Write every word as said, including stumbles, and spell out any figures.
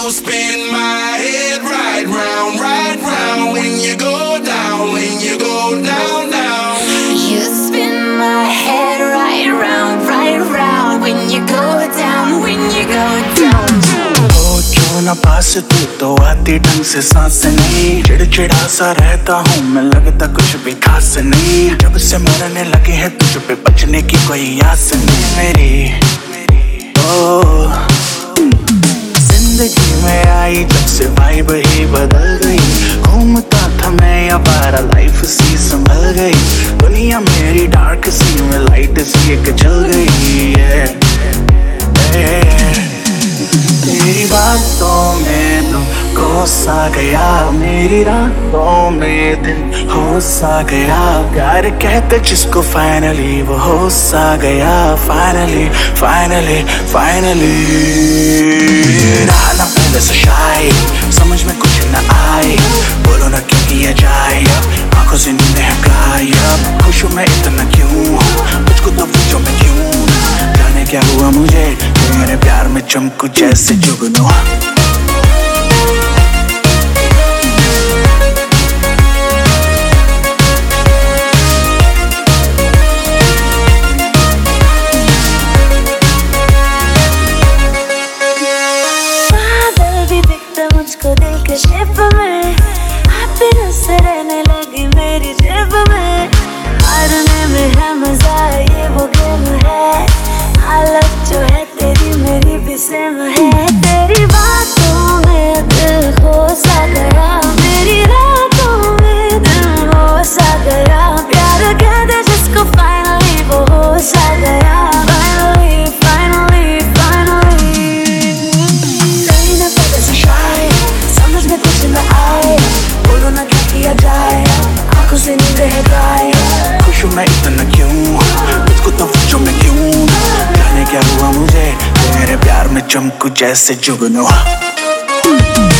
You spin my head right round, right round. When you go down, when you go down, down. You spin my head right round, right round. When you go down, when you go down, down. हो क्यों ना पास तू तो आती ढंग से सांस नहीं, चिड़चिड़ा सा रहता हूँ मैं, लगता कुछ भी खास नहीं। जब से मरने लगे हैं तुझ पे, बचने की कोई आस नहीं मेरी। ओ जिंदगी में आई जब से वाइब ही बदल गई, घूमता था मैं आवारा लाइफ सी संभल गई। दुनिया मेरी डार्क सी में लाइट सी एक जल गई है। तेरी बातों में तुम को सा गया, मेरी रातों में दिन हो सा गया। प्यार कहते जिसको फाइनली वो हो सा गया। फाइनली फाइनली फाइनली रहा ना पहले से शाय, समझ में कुछ न आए, बोलो ना क्या किया जाए। आंखों से नींदें हैं गायब, खुश हूँ मैं इतना क्यों, मुझको तो पूछो मैं क्यों। जाने क्या हुआ मुझे, मेरे प्यार में चमकू जैसे जुगनू। बादल भी दिखता मुझको दिल के शेप में, हैप्पीनेस रहने लगी मेरी जेब में। हारने में है मजा, ये वो गेम है, हालत जो है तेरी मेरी भी सेम है। तेरी बातों में दिल खो सा गया, मेरी रातों में दिल हो सा गया। प्यार कहते जिसको फाइनली वो हो सा गया। फाइनली फाइनली फाइनली कहीं ना पता से शाय, समझ में कुछ न आए, बोलो ना क्या किया जाए। आंखों से नींद है गायब, खुश हूँ मैं इतना क्यों, मुझको तो पूछो मैं क्यों। जाने क्या हुआ मुझे, मेरे प्यार में चमकू जैसे जुगनू।